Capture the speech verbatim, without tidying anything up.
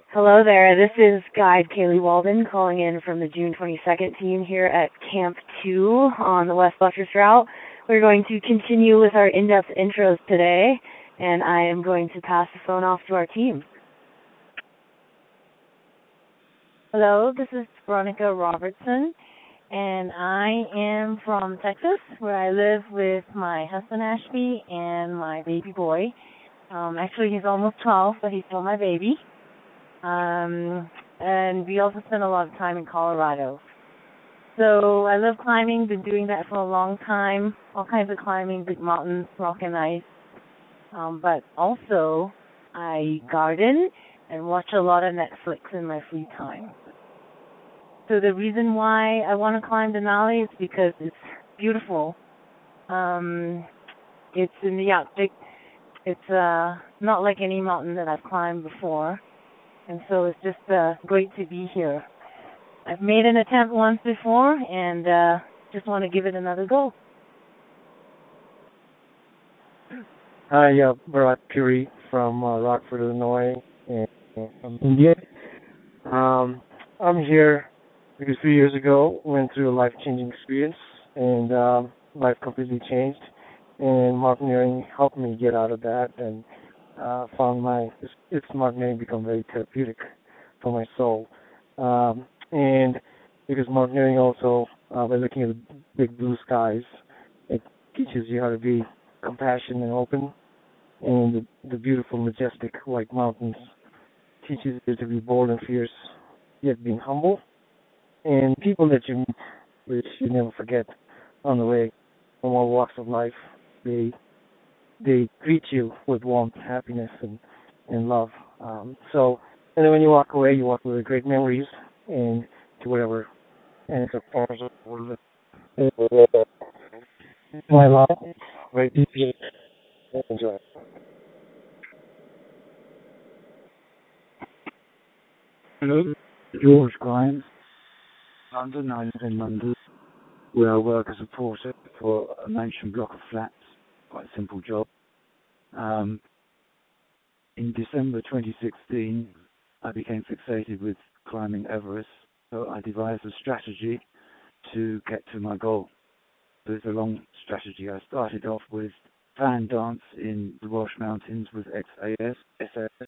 Hello there, this is Guide Kaylee Walden calling in from the June twenty-second team here at Camp two on the West Buttress Route. We're going to continue with our in-depth intros today, and I am going to pass the phone off to our team. Hello, this is Veronica Robertson, and I am from Texas, where I live with my husband Ashby and my baby boy. Um, actually, he's almost twelve, but he's still my baby. Um, and we also spend a lot of time in Colorado. So I love climbing, been doing that for a long time, all kinds of climbing, big mountains, rock and ice. Um, but also I garden and watch a lot of Netflix in my free time. So the reason why I want to climb Denali is because it's beautiful. Um, it's in the Arctic. It's uh, not like any mountain that I've climbed before. And so it's just uh, great to be here. I've made an attempt once before and uh, just want to give it another go. Hi, uh, Bharat Puri from uh, Rockford, Illinois, and from India. Um, I'm here because three years ago went through a life-changing experience, and um, life completely changed. And mountaineering helped me get out of that, and uh, found my it's, it's mountaineering become very therapeutic for my soul. Um, and because mountaineering also, uh, by looking at the big blue skies, it teaches you how to be compassionate and open. And the, the beautiful, majestic white mountains teaches you to be bold and fierce, yet being humble. And people that you meet, which you never forget on the way from all walks of life, they they greet you with warmth, happiness, and and love. Um, so, and then when you walk away, you walk with great memories and to whatever. And it's a positive my life, very deeply enjoy. Hello, George Grimes, London. I live in London, where I work as a porter for a mansion block of flats. Quite a simple job. Um, in December twenty sixteen, I became fixated with climbing Everest, so I devised a strategy to get to my goal. So it's a long strategy. I started off with fan dance in the Welsh Mountains with X A S, S A S,